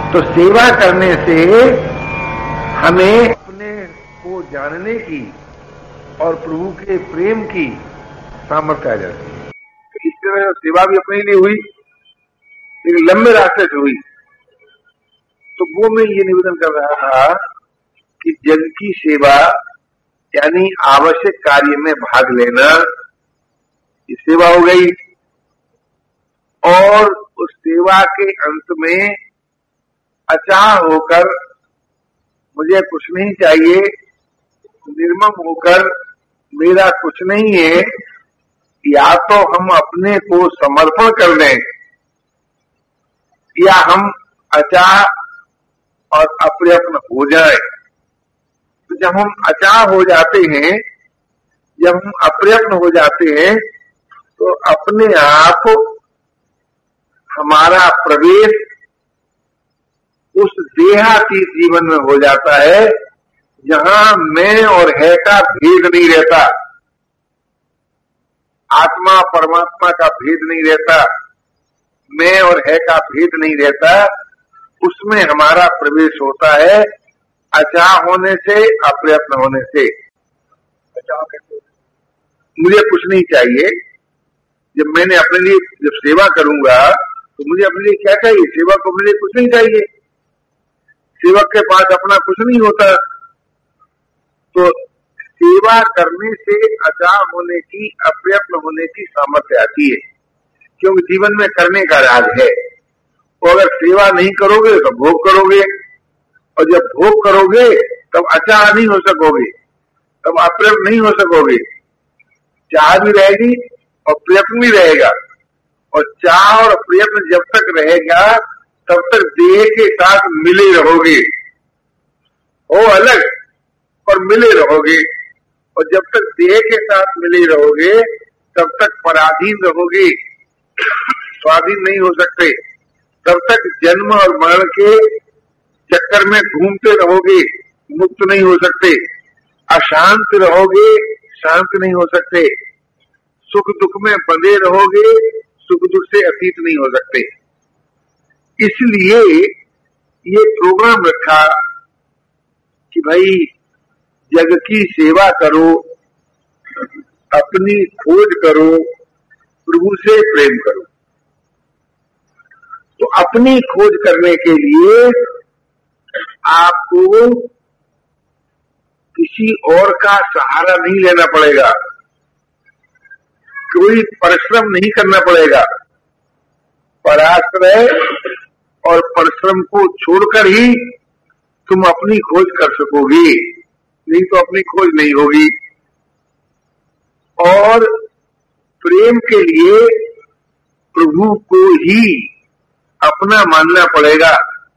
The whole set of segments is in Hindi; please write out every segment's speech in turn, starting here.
तो सेवा करने से हमें अपने को जानने की और प्रभु के प्रेम की सामर्थ्य आ जाती है। इस तरह सेवा भी अपने लिए हुई, लेकिन लंबे रास्ते से हुई। तो वो मैं ये निवेदन कर रहा था कि जग की सेवा यानी आवश्यक कार्य में भाग लेना, ये सेवा हो गई। और उस सेवा के अंत में अचाह होकर मुझे कुछ नहीं चाहिए, निर्मम होकर मेरा कुछ नहीं है, या तो हम अपने को समर्पण कर दें या हम अचाह और अप्रयत्न हो जाए। तो जब हम अचाह हो जाते हैं, जब हम अप्रयत्न हो जाते हैं, तो अपने आप हमारा प्रवेश उस देहातीत जीवन में हो जाता है जहां मैं और है का भेद नहीं रहता, आत्मा परमात्मा का भेद नहीं रहता, मैं और है का भेद नहीं रहता। उसमें हमारा प्रवेश होता है अचाह होने से, अप्रयत्न होने से। मुझे कुछ नहीं चाहिए, जब मैंने अपने लिए जब सेवा करूंगा तो मुझे अपने लिए क्या चाहिए? सेवक को अपने लिए कुछ नहीं चाहिए, सेवक के पास अपना कुछ नहीं होता। तो सेवा करने से अचाह होने की, अप्रयत्न होने की सामर्थ्य आती है, क्योंकि जीवन में करने का राज है। और अगर सेवा नहीं करोगे तो भोग करोगे, और जब भोग करोगे तब अचाह नहीं हो सकोगे, तब अप्रयत्न नहीं हो सकोगे। चाह भी रहेगी और प्रयत्न भी रहेगा, और चाह और प्रयत्न जब तक रहेगा तब तक देह के साथ मिले रहोगे, हो अलग और मिले रहोगे। और जब तक देह के साथ मिले रहोगे तब तक पराधीन रहोगे, स्वाधीन नहीं हो सकते। तब तक जन्म और मरण के चक्कर में घूमते रहोगे, मुक्त नहीं हो सकते। अशांत रहोगे, शांत नहीं हो सकते। सुख दुख में बंधे रहोगे, सुख दुख से अतीत नहीं हो सकते। इसलिए ये प्रोग्राम रखा कि भाई जग की सेवा करो, अपनी खोज करो, प्रभु से प्रेम करो। तो अपनी खोज करने के लिए आपको किसी और का सहारा नहीं लेना पड़ेगा, कोई परिश्रम नहीं करना पड़ेगा। पराश्रय और परिश्रम को छोड़कर ही तुम अपनी खोज कर सकोगे, नहीं तो अपनी खोज नहीं होगी। और प्रेम के लिए प्रभु को ही अपना मानना पड़ेगा।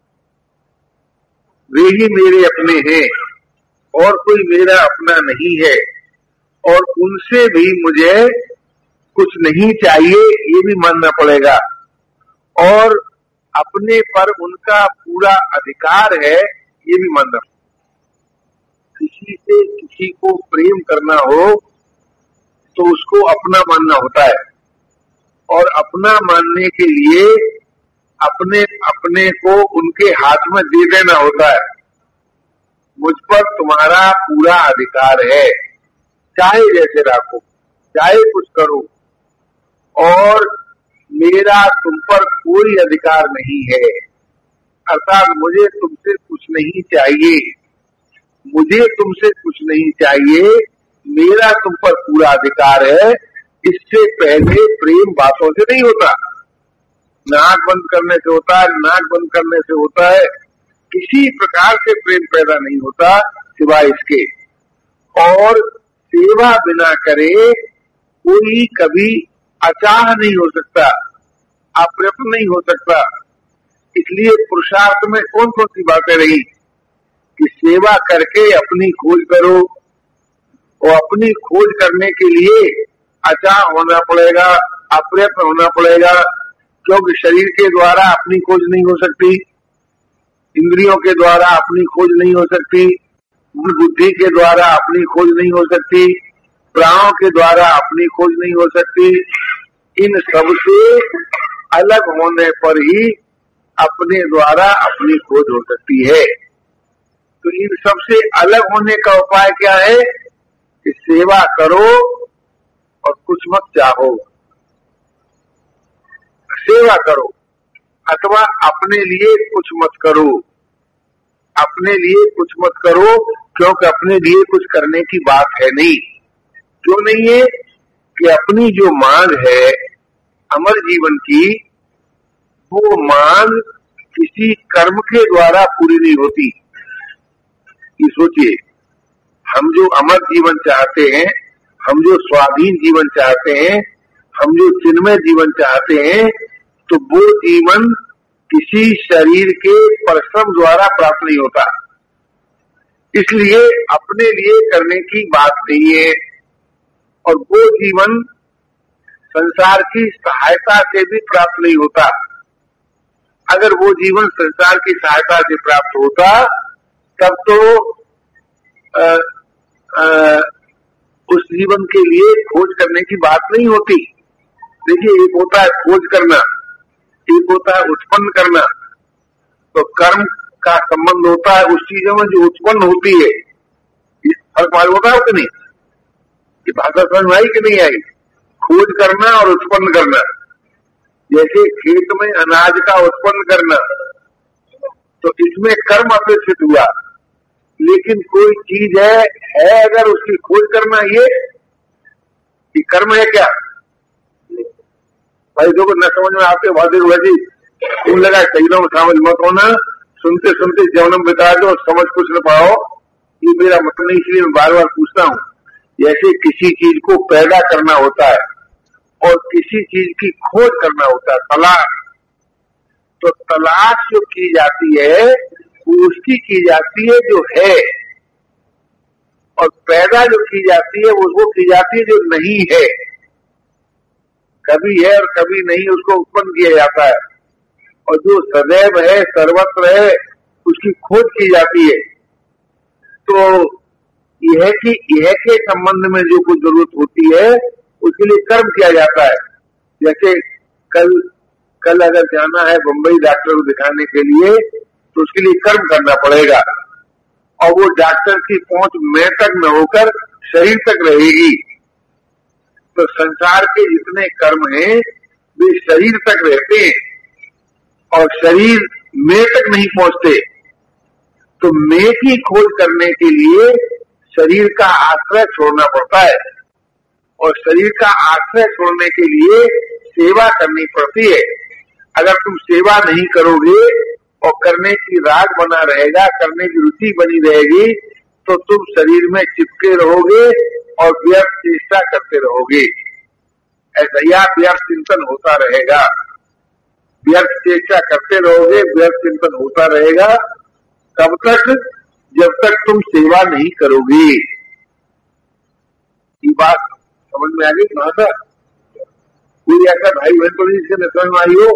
वे ही मेरे अपने हैं और कोई मेरा अपना नहीं है, और उनसे भी मुझे कुछ नहीं चाहिए, ये भी मानना पड़ेगा। और अपने पर उनका पूरा अधिकार है, ये भी मानना पड़ेगा। किसी से किसी को प्रेम करना हो तो उसको अपना मानना होता है, और अपना मानने के लिए अपने अपने को उनके हाथ में दे देना होता है। मुझ पर तुम्हारा पूरा अधिकार है, चाहे जैसे रखो, चाहे कुछ करो, और मेरा तुम पर कोई अधिकार नहीं है। अर्थात मुझे तुमसे कुछ नहीं चाहिए, मुझे तुमसे कुछ नहीं चाहिए, मेरा तुम पर पूरा अधिकार है। इससे पहले प्रेम बातों से नहीं होता, नाक बंद करने से होता है, नाक बंद करने से होता है। किसी प्रकार से प्रेम पैदा नहीं होता सिवाय इसके। और सेवा बिना करे कोई कभी अचाह नहीं हो सकता, अप्रयत्न नहीं हो सकता। इसलिए पुरुषार्थ में कौन कौन सी बातें रही कि सेवा करके अपनी खोज करो, और अपनी खोज करने के लिए अचाह होना पड़ेगा, अप्रयत्न होना पड़ेगा। क्योंकि शरीर के द्वारा अपनी खोज नहीं हो सकती, इंद्रियों के द्वारा अपनी खोज नहीं हो सकती, बुद्धि के द्वारा अपनी खोज नहीं हो सकती, प्राणों के द्वारा अपनी खोज नहीं हो सकती। इन सब से अलग होने पर ही अपने द्वारा अपनी खोज हो सकती है। तो इन सबसे अलग होने का उपाय क्या है कि सेवा करो और कुछ मत चाहो। सेवा करो अथवा अपने लिए कुछ मत करो। अपने लिए कुछ मत करो क्योंकि अपने लिए कुछ करने की बात है नहीं। क्यों नहीं है कि अपनी जो मांग है अमर जीवन की, वो मांग किसी कर्म के द्वारा पूरी नहीं होती। ये सोचिए, हम जो अमर जीवन चाहते हैं, हम जो स्वाधीन जीवन चाहते हैं, हम जो चिन्मय जीवन चाहते हैं, तो वो जीवन किसी शरीर के परिश्रम द्वारा प्राप्त नहीं होता। इसलिए अपने लिए करने की बात नहीं है। और वो जीवन संसार की सहायता से भी प्राप्त नहीं होता। अगर वो जीवन संसार की सहायता से प्राप्त होता तब तो उस जीवन के लिए खोज करने की बात नहीं होती। देखिए, एक होता है खोज करना, एक होता है उत्पन्न करना। तो कर्म का संबंध होता है उस चीजों में जो उत्पन्न होती है। फर्क मालूम होता है कि नहीं? ये भाषा समझ में आई कि नहीं आई? खोज करना और उत्पन्न करना। जैसे खेत में अनाज का उत्पन्न करना, तो इसमें कर्म अपेक्षित हुआ। लेकिन कोई चीज है अगर उसकी खोज करना, ये कर्म है क्या? भाई देखो, न समझ में आते भाजी भाजी तुम लगा शहीदों में शामिल मत होना। सुनते सुनते जन्म बिता दो और समझ कुछ न पाओ, ये मेरा मतलब नहीं। इसलिए मैं बार बार पूछता हूँ। जैसे किसी चीज को पैदा करना होता है और किसी चीज की खोज करना होता है, तलाश। तो तलाश जो की जाती है वो उसकी की जाती है जो है, और पैदा जो की जाती है वो की जाती है जो नहीं है। कभी है और कभी नहीं, उसको उत्पन्न किया जाता है। और जो सदैव है, सर्वत्र है, उसकी खोज की जाती है। तो यह के संबंध में जो कुछ जरूरत होती है उसके लिए कर्म किया जाता है। जैसे कल अगर जाना है बंबई डॉक्टर को दिखाने के लिए, तो उसके लिए कर्म करना पड़ेगा। और वो डॉक्टर की पहुंच मैं तक न होकर शरीर तक रहेगी। तो संसार के जितने कर्म हैं वे शरीर तक रहते हैं और शरीर मैं तक नहीं पहुंचते। तो मैं की खोज करने के लिए शरीर का आश्रय छोड़ना पड़ता है, और शरीर का आश्रय छोड़ने के लिए सेवा करनी पड़ती है। अगर तुम सेवा नहीं करोगे और करने की राग बना रहेगा, करने की रुचि बनी रहेगी, तो तुम शरीर में चिपके रहोगे और व्यर्थ चेष्टा करते रहोगे। ऐसा या व्यर्थ चिंतन होता रहेगा, व्यर्थ चेष्टा करते रहोगे, व्यर्थ चिंतन होता रहेगा। कब तक? जब तक तुम सेवा नहीं करोगे। ये बात समझ में आ गई? भाषा कोई ऐसा भाई बहन तो इससे न समझ में आई हो।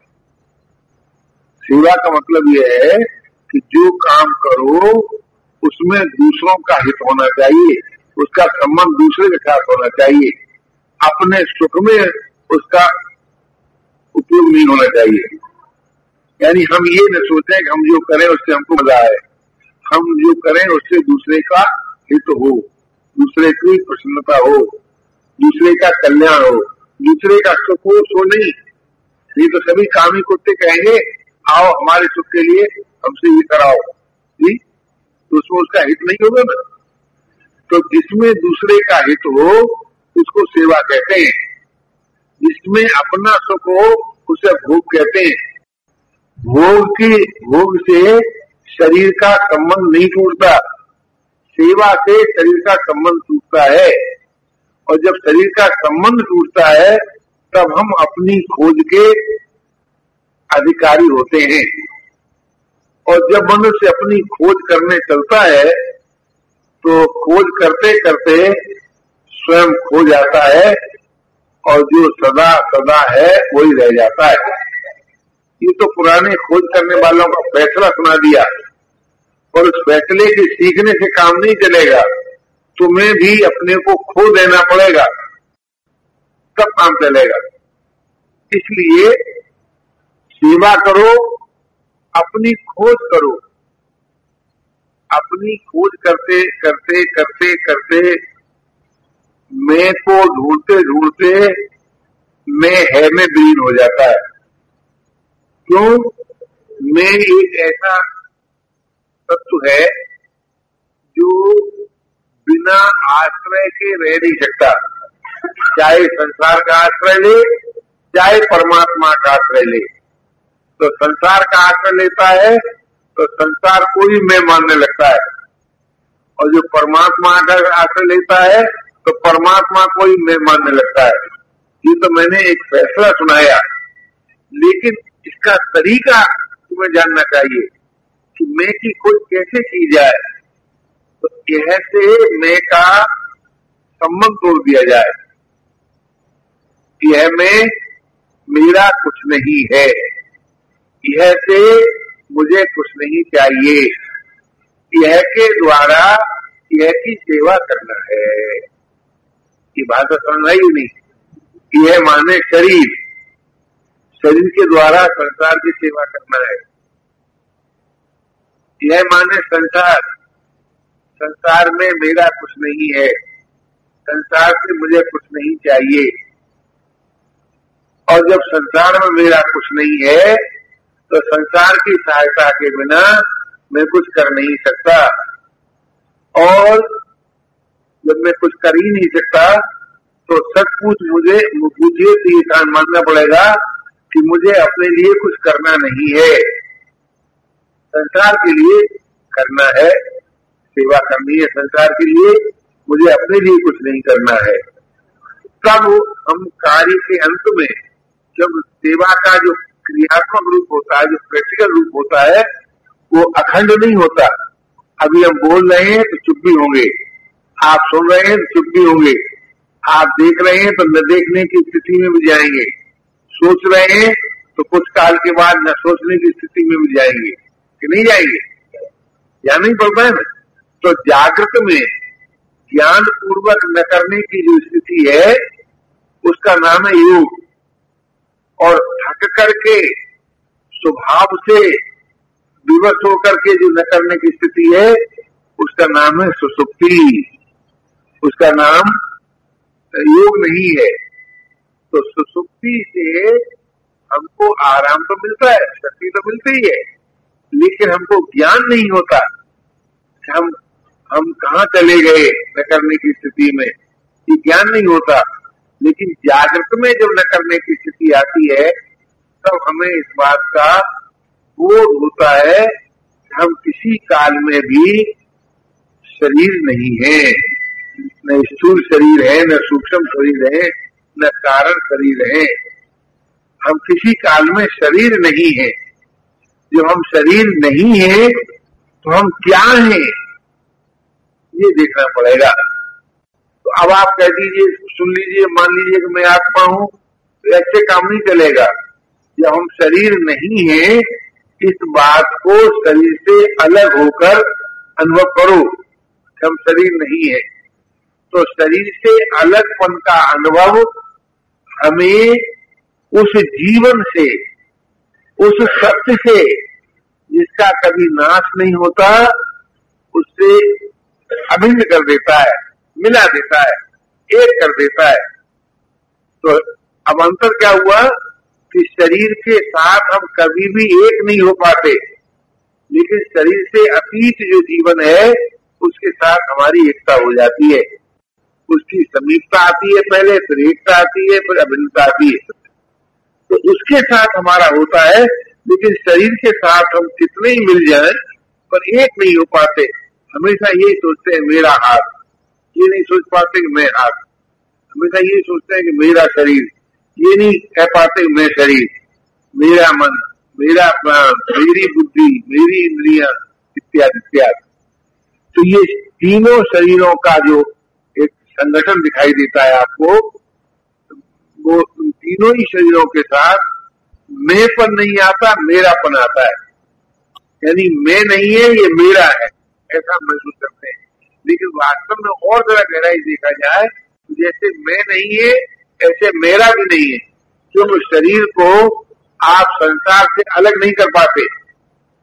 सेवा का मतलब यह है कि जो काम करो उसमें दूसरों का हित होना चाहिए, उसका संबंध दूसरे के साथ होना चाहिए। अपने सुख में उसका उपयोग नहीं होना चाहिए। यानी हम ये न सोचें कि हम जो करें उससे हमको मजा आए, हम जो करें उससे दूसरे का हित हो, दूसरे की प्रसन्नता हो, दूसरे का कल्याण हो, दूसरे का सुख हो। सो नहीं, ये तो सभी कामी कुत्ते कहेंगे आओ हमारे सुख के लिए हमसे ये कराओ जी, तो उसमें उसका हित नहीं होगा ना। तो जिसमें दूसरे का हित हो उसको सेवा कहते हैं, जिसमें अपना सुख हो उसे भोग कहते हैं। भोग से शरीर का संबंध नहीं टूटता, सेवा से शरीर का संबंध टूटता है। और जब शरीर का संबंध टूटता है तब हम अपनी खोज के अधिकारी होते हैं। और जब मनुष्य अपनी खोज करने चलता है तो खोज करते करते स्वयं खो जाता है, और जो सदा सदा है वही रह जाता है। ये तो पुराने खोज करने वालों का फैसला सुना दिया, और उस फैसले के सीखने से काम नहीं चलेगा। तुम्हें भी अपने को खो देना पड़ेगा, तब काम चलेगा। इसलिए सेवा करो अपनी खोज करो। अपनी खोज करते करते करते करते मैं को ढूंढते ढूंढते मैं है में विलीन हो जाता है। क्यों? मैं एक ऐसा तत्व है जो बिना आश्रय के रह नहीं सकता। चाहे संसार का आश्रय ले, चाहे परमात्मा का आश्रय ले। तो संसार का आश्रय लेता है तो संसार को ही मैं मानने लगता है, और जो परमात्मा का आश्रय लेता है तो परमात्मा को ही मैं मानने लगता है। ये तो मैंने एक फैसला सुनाया, लेकिन इसका तरीका तुम्हें जानना चाहिए कि मैं की खोज कैसे की जाए। तो यह से मैं का संबंध तोड़ दिया जाए। यह मैं मेरा कुछ नहीं है, यह से मुझे कुछ नहीं चाहिए, यह के द्वारा यह की सेवा करना है। ये भाषा समझ आई नहीं? यह माने शरीर, शरीर के द्वारा संसार की सेवा करना है। यह माने संसार, संसार में मेरा कुछ नहीं है, संसार से मुझे कुछ नहीं चाहिए। और जब संसार में मेरा कुछ नहीं है तो संसार की सहायता के बिना मैं कुछ कर नहीं सकता। और जब मैं कुछ कर ही नहीं सकता तो सचमुच मुझे तो ये कान मानना पड़ेगा कि मुझे अपने लिए कुछ करना नहीं है, संसार के लिए करना है, सेवा करनी है। संसार के लिए मुझे अपने लिए कुछ नहीं करना है। तब हम कार्य के अंत में जब सेवा का जो क्रियात्मक रूप होता है, जो प्रैक्टिकल रूप होता है, वो अखंड नहीं होता। अभी हम बोल रहे हैं तो चुप भी होंगे, आप सुन रहे हैं तो चुप भी होंगे, आप देख रहे हैं तो न देखने की स्थिति में भी जाएंगे, सोच रहे हैं तो कुछ काल के बाद न सोचने की स्थिति में भी जाएंगे कि नहीं जाएंगे? या नहीं पड़ता है ना? तो जागृत में ज्ञान पूर्वक न करने की जो स्थिति है उसका नाम है योग। और थक करके स्वभाव से विवश होकर के जो न करने की स्थिति है उसका नाम है सुसुप्ति, उसका नाम योग नहीं है। तो सुसुप्ति से हमको आराम तो मिलता है, शक्ति तो मिलती है, लेकिन हमको ज्ञान नहीं होता हम कहाँ चले गए न करने की स्थिति में, ये ज्ञान नहीं होता। लेकिन जागृत में जब न करने की स्थिति आती है तब हमें इस बात का बोध होता है कि हम किसी काल में भी शरीर नहीं है, न स्थूल शरीर है, न सूक्ष्म शरीर है, न कारण शरीर है। हम किसी काल में शरीर नहीं है। जब हम शरीर नहीं है तो हम क्या हैं, ये देखना पड़ेगा। तो अब आप कह दीजिए, सुन लीजिए, मान लीजिए कि मैं आत्मा हूं, तो ऐसे काम नहीं चलेगा। जब हम शरीर नहीं है इस बात को शरीर से अलग होकर अनुभव करो कि हम शरीर नहीं है। तो शरीर से अलगपन का अनुभव हमें उस जीवन से, उस सत्य से जिसका कभी नाश नहीं होता, उससे अभिन्न कर देता है, मिला देता है, एक कर देता है। तो अब अंतर क्या हुआ कि शरीर के साथ हम कभी भी एक नहीं हो पाते, लेकिन शरीर से अतीत जो जीवन है उसके साथ हमारी एकता हो जाती है। उसकी समीपता आती है पहले, फिर एकता आती है, फिर अभिन्नता आती है। तो उसके साथ हमारा होता है, लेकिन शरीर के साथ हम कितने ही मिल जाएं पर एक नहीं हो पाते। हमेशा यही सोचते हैं मेरा हाथ, ये नहीं सोच पाते कि मैं हाथ। हमेशा यही सोचते हैं कि मेरा शरीर, ये नहीं कह पाते कि मैं शरीर, मेरा मन, मेरा प्राण, मेरी बुद्धि, मेरी इंद्रियां, इत्यादि इत्यादि। तो ये तीनों शरीरों का जो एक संगठन दिखाई देता है आपको, वो तीनों ही शरीरों के साथ मैंपन नहीं आता, मेरापन आता है। यानी मैं नहीं है, ये मेरा है, ऐसा महसूस करते हैं। लेकिन वास्तव में और जरा गहराई देखा जाए तो जैसे मैं नहीं है ऐसे मेरा भी नहीं है। क्योंकि शरीर को आप संसार से अलग नहीं कर पाते,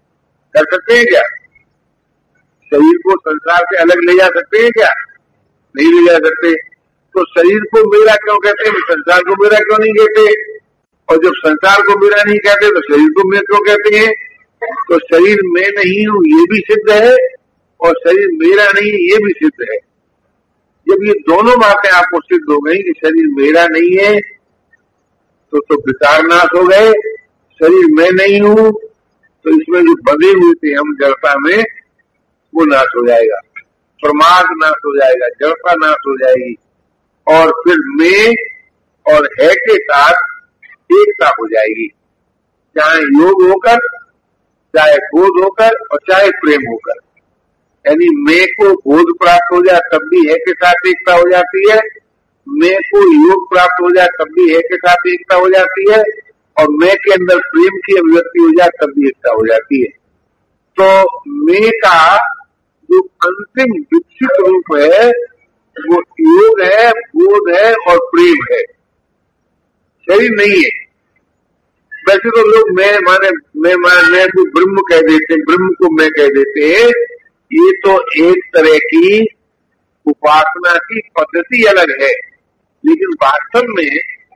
कर सकते हैं क्या? शरीर को संसार से अलग ले जा सकते हैं क्या? नहीं ले जा सकते। तो शरीर को मेरा क्यों कहते हैं, संसार को मेरा क्यों नहीं कहते? और जब संसार को मेरा नहीं कहते तो शरीर को मैं क्यों कहते हैं? तो शरीर मैं नहीं हूं ये भी सिद्ध है और शरीर मेरा नहीं है ये भी सिद्ध है। जब ये दोनों बातें आपको सिद्ध हो गई कि शरीर मेरा नहीं है तो विकार नाश हो गए, शरीर मैं नहीं हूं तो इसमें जो बंधे हुए थे हम जड़ता में वो नाश हो जाएगा, प्रमाद नाश हो जाएगा, जड़ता नाश हो जाएगी और फिर मैं और है के साथ एकता हो जाएगी, चाहे योग होकर, चाहे बोध होकर और चाहे प्रेम होकर। यानी मैं को बोध प्राप्त हो जाए तब भी है के साथ एकता हो जाती है, मैं को योग प्राप्त हो जाए तब भी है के साथ एकता हो जाती है और मैं के अंदर प्रेम की अभिव्यक्ति हो जाए तब भी एकता हो जाती है। तो मैं का जो अंतिम विकसित रूप है वो योग है, बोध है और प्रेम है, शरीर नहीं है। वैसे तो लोग मैं को ब्रह्म कह देते हैं, ब्रह्म को मैं कह देते हैं, ये तो एक तरह की उपासना की पद्धति अलग है, लेकिन वास्तव में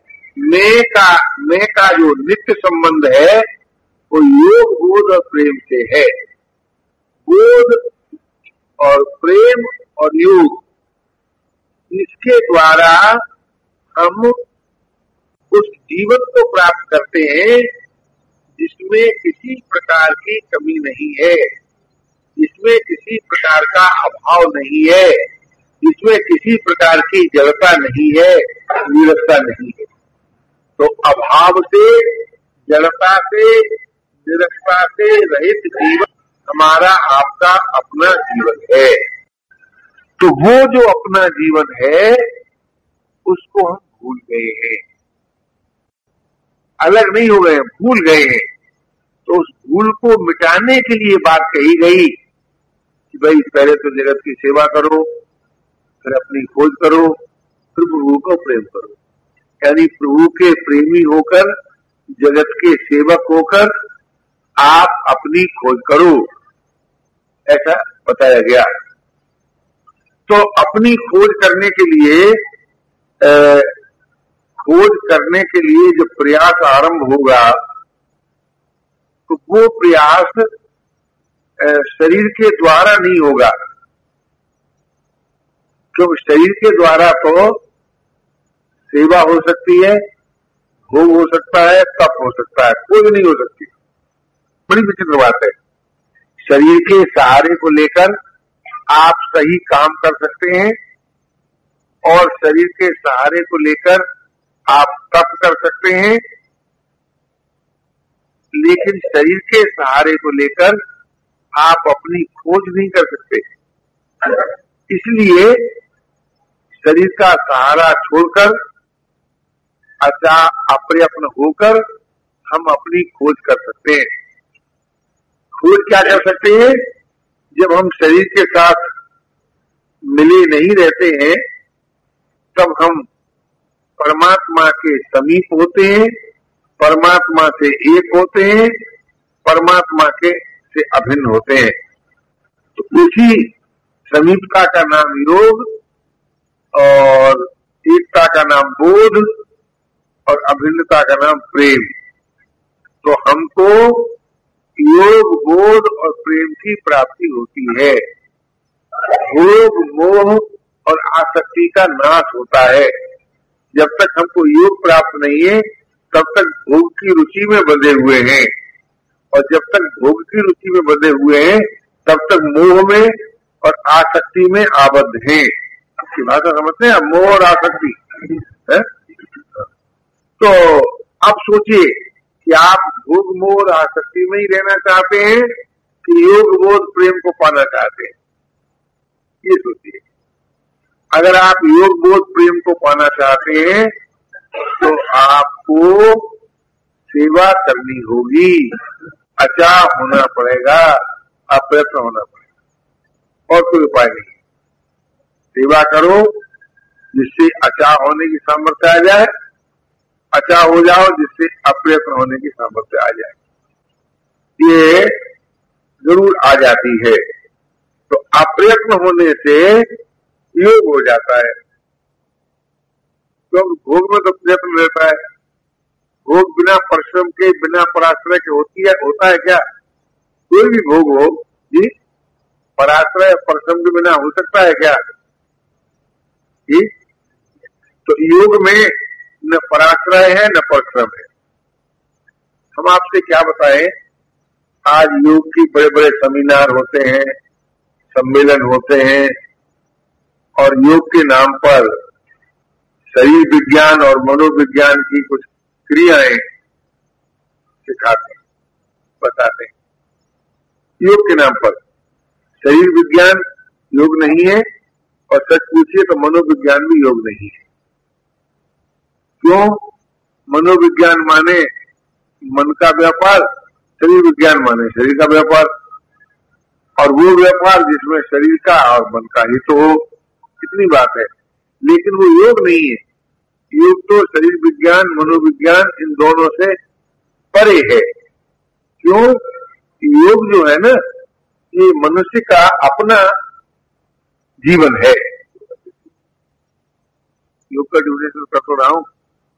मैं का जो नित्य संबंध है वो योग, बोध और प्रेम से है। बोध और प्रेम और योग, इसके द्वारा हम उस जीवन को प्राप्त करते हैं जिसमें किसी प्रकार की कमी नहीं है, जिसमें किसी प्रकार का अभाव नहीं है, जिसमें किसी प्रकार की जड़ता नहीं है, नीरसता नहीं है। तो अभाव से, जड़ता से, निरसता से रहित जीवन हमारा आपका अपना जीवन है। तो वो जो अपना जीवन है उसको हम भूल गए हैं, अलग नहीं हो गए, भूल गए हैं। तो उस भूल को मिटाने के लिए बात कही गई कि भाई पहले तो जगत की सेवा करो, फिर अपनी खोज करो, फिर प्रभु को प्रेम करो। यानी प्रभु के प्रेमी होकर, जगत के सेवक होकर आप अपनी खोज करो, ऐसा बताया गया। तो अपनी खोज करने के लिए जो प्रयास आरंभ होगा तो वो प्रयास शरीर के द्वारा नहीं होगा, क्योंकि शरीर के द्वारा तो सेवा हो सकती है, भोग हो सकता है, तप हो सकता है, खोज नहीं हो सकती। बड़ी विचित्र बात है। शरीर के सहारे को लेकर आप सही काम कर सकते हैं और शरीर के सहारे को लेकर आप तप कर सकते हैं, लेकिन शरीर के सहारे को लेकर आप अपनी खोज नहीं कर सकते। इसलिए शरीर का सहारा छोड़कर अप्रयत्न होकर हम अपनी खोज कर सकते हैं। खोज क्या कर सकते हैं? जब हम शरीर के साथ मिले नहीं रहते हैं तब हम परमात्मा के समीप होते हैं, परमात्मा से एक होते हैं, परमात्मा के से अभिन्न होते हैं। तो उसी समीपता का नाम योग और एकता का नाम बोध और अभिन्नता का नाम प्रेम। तो हमको योग, बोध और प्रेम की प्राप्ति होती है। भोग, मोह और आसक्ति का नाश होता है। जब तक हमको योग प्राप्त नहीं है तब तक भोग की रुचि में बंधे हुए हैं, और जब तक भोग की रुचि में बंधे हुए हैं तब तक मोह में और आसक्ति में आबद्ध हैं। आपकी भाषा समझते हैं, मोह और आसक्ति है? तो अब सोचिए कि आप भोग, मोह और आसक्ति में ही रहना चाहते हैं कि योग, बोध, प्रेम को पाना चाहते हैं? ये सोचिए। अगर आप योग, बोध, प्रेम को पाना चाहते हैं तो आपको सेवा करनी होगी, अचाह होना पड़ेगा, अप्रयत्न होना पड़ेगा, और कोई उपाय नहीं। सेवा करो जिससे अचाह होने की सामर्थ्य आ जाए, अचाह हो जाओ जिससे अप्रयत्न होने की सामर्थ्य आ जाए। ये जरूर आ जाती है। तो अप्रयत्न होने से योग हो जाता है। तो भोग में तो प्रयत्न रहता है। भोग बिना परिश्रम के, बिना पराश्रय के होता है क्या? कोई भी भोग हो जी, पराश्रय परिश्रम के बिना हो सकता है क्या जी? तो योग में न पराश्रय है न परिश्रम है। हम आपसे क्या बताएं, आज योग की बड़े बड़े सेमिनार होते हैं, सम्मेलन होते हैं, और योग के नाम पर शरीर विज्ञान और मनोविज्ञान की कुछ क्रियाएं सिखाते हैं, बताते हैं। योग के नाम पर शरीर विज्ञान योग नहीं है, और सच पूछिए तो मनोविज्ञान भी योग नहीं है। क्यों? मनोविज्ञान माने मन का व्यापार, शरीर विज्ञान माने शरीर का व्यापार, और वो व्यापार जिसमें शरीर का और मन का ही तो हो, कितनी बात है। लेकिन वो योग नहीं है। योग तो शरीर विज्ञान, मनोविज्ञान इन दोनों से परे है। क्यों? योग जो है ना, ये मनुष्य का अपना जीवन है। योग का डिफिनेशन कर तो रहा हूं,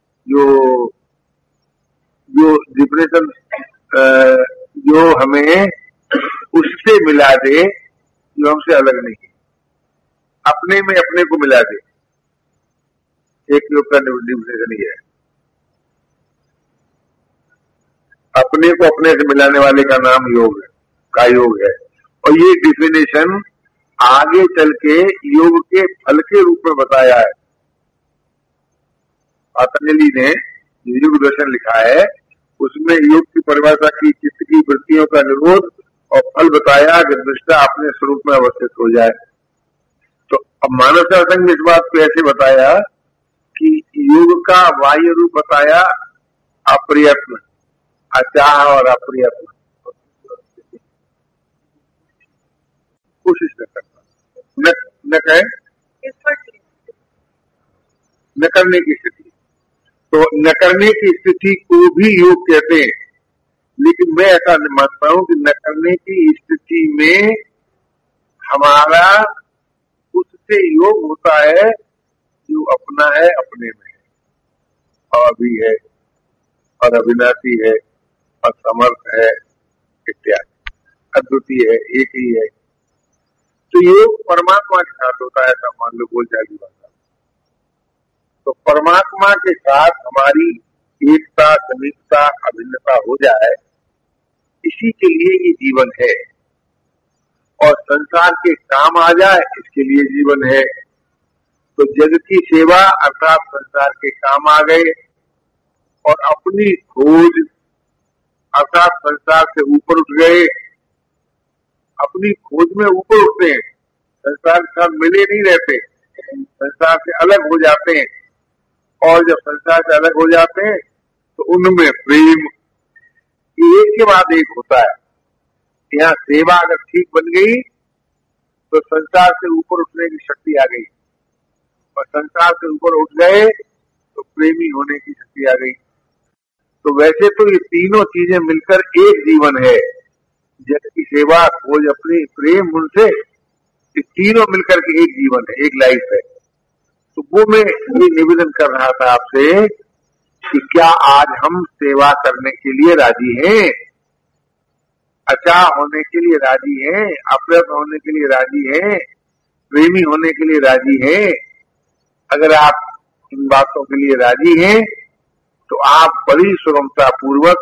जो डिफिनेशन जो हमें उससे मिला दे, जो हमसे अलग नहीं है, अपने में अपने को मिला दे, एक योग का डिफिनेशन ही है। अपने को अपने से मिलाने वाले का नाम योग है, का योग है। और ये डिफिनेशन आगे चल के योग के फल के रूप में बताया है। पतंजलि ने योग दर्शन लिखा है, उसमें योग की परिभाषा की चित्त की वृत्तियों का निरोध, और फल बताया कि दृष्टा अपने स्वरूप में अवस्थित हो जाए। तो अब मानव शास्त्र ने इस बात को ऐसे बताया कि योग का बाह्य रूप बताया अप्रयत्न, अचाह और अप्रयत्न, कोशिश न करना, न कहे न करने की स्थिति। तो न करने की स्थिति को भी योग कहते हैं। लेकिन मैं ऐसा मानता हूं कि न करने की स्थिति में हमारा उससे योग होता है जो अपना है, अपने में है, और अभी है, और अविनाशी है, और समर्थ है, इत्यादि, अद्वितीय है, एक ही है। तो योग परमात्मा के साथ होता है, ऐसा मान लो बोलचाली भाषा। तो परमात्मा के साथ हमारी एकता, समीपता, अभिन्नता हो जाए, इसी के लिए ये जीवन है। और संसार के काम आ जाए, इसके लिए जीवन है। तो जग की सेवा अर्थात संसार के काम आ गए, और अपनी खोज अर्थात संसार से ऊपर उठ गए। अपनी खोज में ऊपर उठते हैं, संसार के साथ मिले नहीं रहते, संसार से अलग हो जाते हैं। और जब संसार से अलग हो जाते हैं तो उनमें प्रेम एक के बाद एक होता है। यहाँ सेवा अगर ठीक बन गई तो संसार से ऊपर उठने की शक्ति आ गई, और संसार से ऊपर उठ गए तो प्रेमी होने की शक्ति आ गई। तो वैसे तो ये तीनों चीजें मिलकर एक जीवन है। जग की सेवा, खोज, अपनी प्रेम, उनसे ये तीनों मिलकर के एक जीवन है, एक लाइफ है। तो वो मैं ये निवेदन कर रहा था आपसे कि क्या आज हम सेवा करने के लिए राजी हैं, अचाह होने के लिए राजी हैं, अप्रयत्न होने के लिए राजी हैं, प्रेमी होने के लिए राजी हैं? अगर आप इन बातों के लिए राजी हैं तो आप बड़ी सुगमता पूर्वक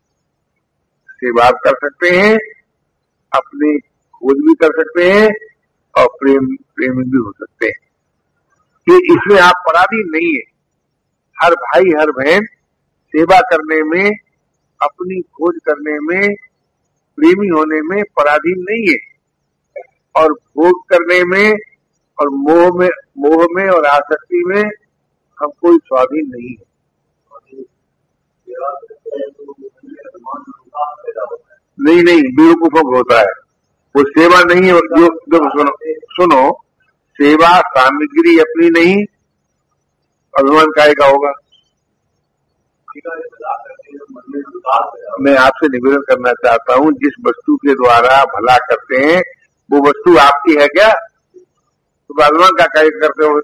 सेवा कर सकते हैं, अपनी खोज भी कर सकते हैं, और प्रेमी भी हो सकते हैं। कि इसमें आप पराधीन नहीं है। हर भाई हर बहन सेवा करने में, अपनी खोज करने में, प्रेमी होने में पराधीन नहीं है, और भोग करने में और मोह में और आसक्ति में हम कोई स्वाधीन नहीं है। नहीं, बेवकूफों को होता है वो। सेवा नहीं है जो सुनो, सेवा सामग्री अपनी नहीं, अभिमान काय का होगा। मैं आपसे निवेदन करना चाहता हूँ, जिस वस्तु के द्वारा भला करते हैं वो वस्तु आपकी है क्या? तो भगवान का कार्य करते हो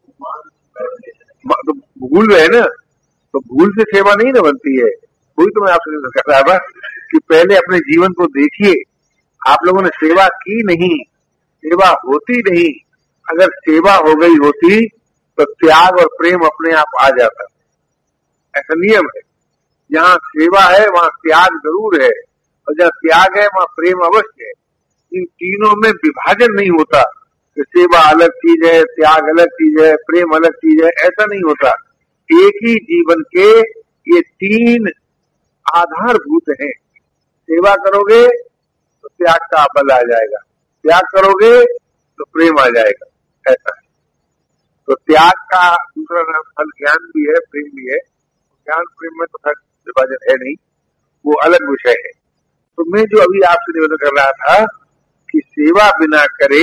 तो भूल गए ना, तो भूल से सेवा नहीं ना बनती है। वही तो मैं आपसे निवेदन कर रहा था कि पहले अपने जीवन को देखिए। आप लोगों ने सेवा की नहीं, सेवा होती नहीं। अगर सेवा हो गई होती तो त्याग और प्रेम अपने आप आ जाता। ऐसा नियम है, जहाँ सेवा है वहाँ त्याग जरूर है, और जहाँ त्याग है वहाँ प्रेम अवश्य है। इन तीनों में विभाजन नहीं होता कि सेवा अलग चीज है, त्याग अलग चीज है, प्रेम अलग चीज है, ऐसा नहीं होता। एक ही जीवन के ये तीन आधारभूत हैं। सेवा करोगे तो त्याग का बल आ जाएगा, त्याग करोगे तो प्रेम आ जाएगा, ऐसा है। तो त्याग का दूसरा नाम फल ज्ञान भी है, प्रेम भी है। ज्ञान प्रेम में तो खैर विभाजन है नहीं, वो अलग विषय है। तो मैं जो अभी आपसे निवेदन कर रहा था कि सेवा बिना करे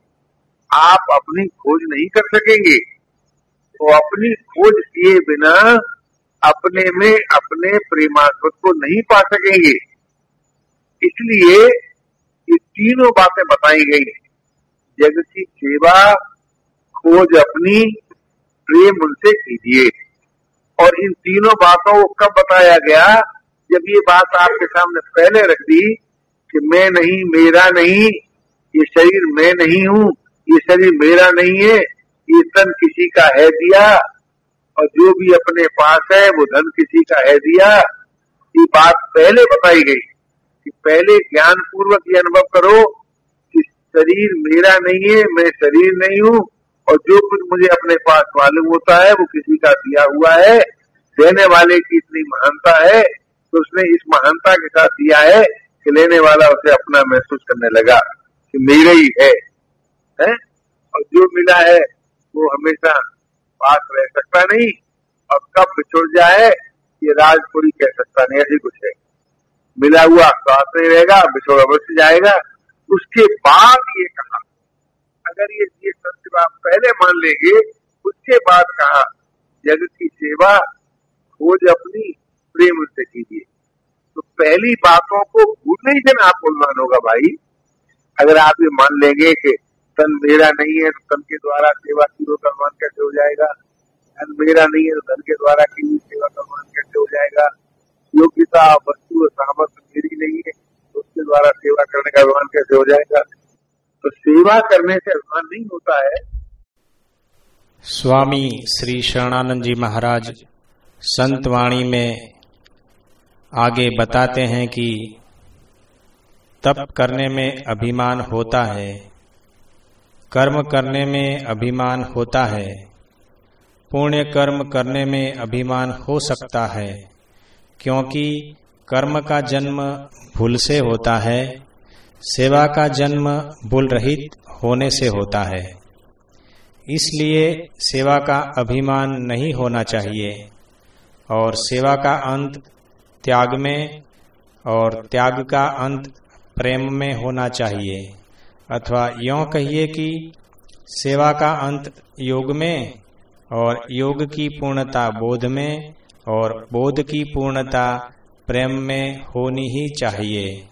आप अपनी खोज नहीं कर सकेंगे, तो अपनी खोज किए बिना अपने में अपने प्रेमास्पद को नहीं पा सकेंगे। इसलिए ये तीनों बातें बताई गई हैं। जग की सेवा, खोज अपनी, प्रेम उनसे कीजिए। और इन तीनों बातों को कब बताया गया? जब ये बात आपके सामने पहले रख दी कि मैं नहीं, मेरा नहीं, ये शरीर मैं नहीं हूँ, ये शरीर मेरा नहीं है, ये तन किसी का है दिया, और जो भी अपने पास है वो धन किसी का है दिया। ये बात पहले बताई गई कि पहले ज्ञान पूर्वक ये अनुभव करो कि शरीर मेरा नहीं है, मैं शरीर नहीं हूँ, और जो कुछ मुझे अपने पास मालूम होता है वो किसी का दिया हुआ है। देने वाले की इतनी महानता है तो उसने इस महानता के साथ दिया है कि लेने वाला उसे अपना महसूस करने लगा कि मेरे ही है? और जो मिला है वो हमेशा पास रह सकता नहीं, और कब बिछुड़ जाए ये राज कोई कह सकता नहीं। ऐसी कुछ है, मिला हुआ पास नहीं रहेगा, बिछोड़ अवश्य जाएगा। उसके बाद ये कहा, अगर ये सत्य आप पहले मान लेंगे, उसके बाद कहा जग की सेवा, खोज अपनी, प्रेम उससे कीजिए। तो पहली बातों को भूलने से ना आपको मान होगा भाई। अगर आप ये मान लेंगे कि धन मेरा नहीं है तो धन के द्वारा सेवा की हो, मान कैसे हो जाएगा? धन मेरा नहीं है तो धन के द्वारा की हुई सेवा का मान कैसे हो जाएगा? योग्यता, वस्तु, सामर्थ्य मेरी नहीं है तो उसके द्वारा सेवा करने का अभिमान कैसे हो जाएगा? तो सेवा करने से अभिमान नहीं होता है। स्वामी श्री शरणानंद जी महाराज संत वाणी में आगे बताते हैं कि तप करने में अभिमान होता है, कर्म करने में अभिमान होता है, पुण्य कर्म करने में अभिमान हो सकता है, क्योंकि कर्म का जन्म भूल से होता है, सेवा का जन्म भूल रहित होने से होता है। इसलिए सेवा का अभिमान नहीं होना चाहिए, और सेवा का अंत त्याग में और त्याग का अंत प्रेम में होना चाहिए। अथवा यों कहिए कि सेवा का अंत योग में, और योग की पूर्णता बोध में, और बोध की पूर्णता प्रेम में होनी ही चाहिए।